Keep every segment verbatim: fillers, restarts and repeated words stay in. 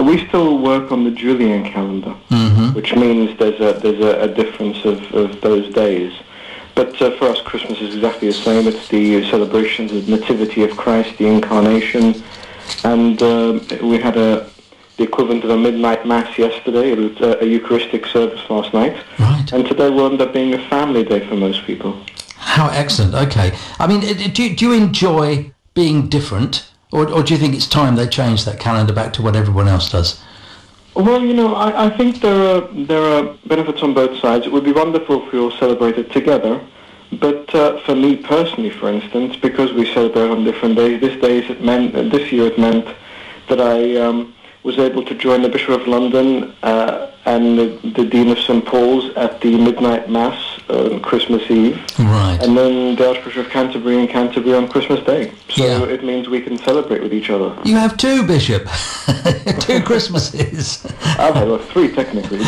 we still work on the Julian calendar, mm-hmm. which means there's a there's a, a difference of, of those days. But uh, for us, Christmas is exactly the same. It's the celebrations of the Nativity of Christ, the Incarnation, and uh, we had a the equivalent of a midnight mass yesterday. It was a, a Eucharistic service last night, right. And today will end up being a family day for most people. How excellent! Okay, I mean, do you, do you enjoy being different, or, or do you think it's time they change that calendar back to what everyone else does? Well, you know, I, I think there are there are benefits on both sides. It would be wonderful if we all celebrated together, but uh, for me personally, for instance, because we celebrate on different days, this days it meant uh, this year it meant that I um, was able to join the Bishop of London uh, and the, the Dean of Saint Paul's at the midnight mass on Christmas Eve, right, and then the Archbishop of Canterbury in Canterbury on Christmas Day. So yeah. it means we can celebrate with each other. You have two, Bishop. Two Christmases. I've had three technically.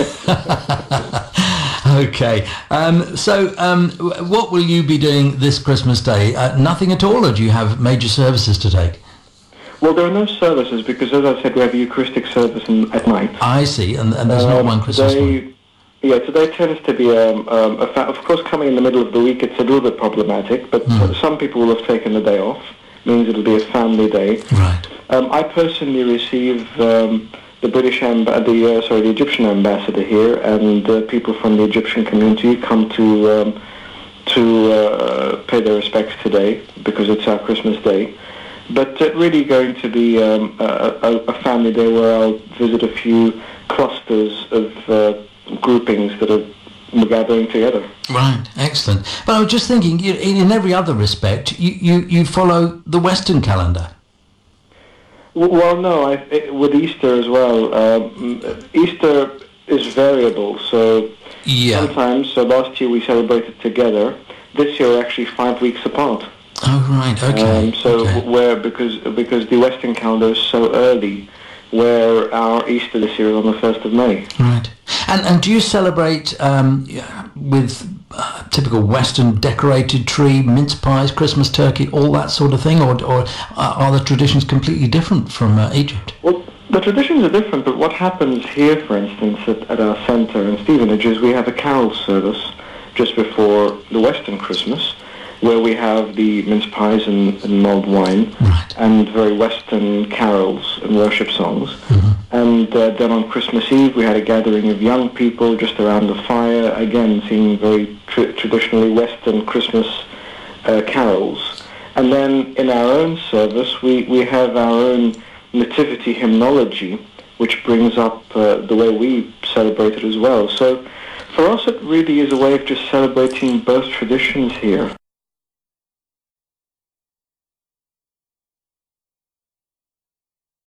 Okay. Um, so, um, what will you be doing this Christmas Day? Uh, nothing at all, or do you have major services to take? Well, there are no services because, as I said, we have a Eucharistic service in, at night. I see, and, and there's um, not one Christmas today, one. Yeah, today tends to be, um, um, a fa- of course, coming in the middle of the week, it's a little bit problematic, but mm. some people will have taken the day off. Means it'll be a family day. Right. Um, I personally receive um, the British amb- the uh, sorry the Egyptian ambassador here, and uh, people from the Egyptian community come to um, to uh, pay their respects today because it's our Christmas day. But uh, really going to be um, a, a, a family day where I'll visit a few clusters of uh, groupings that are gathering together. Right, excellent. But I was just thinking, you, in every other respect, you, you, you follow the Western calendar. Well, no, I, it, with Easter as well. Um, Easter is variable, so yeah. sometimes, so last year we celebrated together. This year we're actually five weeks apart. Oh, right, okay. Um, so okay. where, because because the Western calendar is so early, where our Easter this year is on the first of May. Right. And and do you celebrate um, with uh, typical Western decorated tree, mince pies, Christmas turkey, all that sort of thing, or or are the traditions completely different from uh, Egypt? Well, the traditions are different, but what happens here, for instance, at, at our centre in Stevenage is we have a carol service just before the Western Christmas, where we have the mince pies and, and mulled wine, right. and very Western carols and worship songs. Mm-hmm. And uh, then on Christmas Eve we had a gathering of young people just around the fire, again singing very tr- traditionally Western Christmas uh, carols. And then in our own service we, we have our own nativity hymnology, which brings up uh, the way we celebrate it as well. So for us it really is a way of just celebrating both traditions here.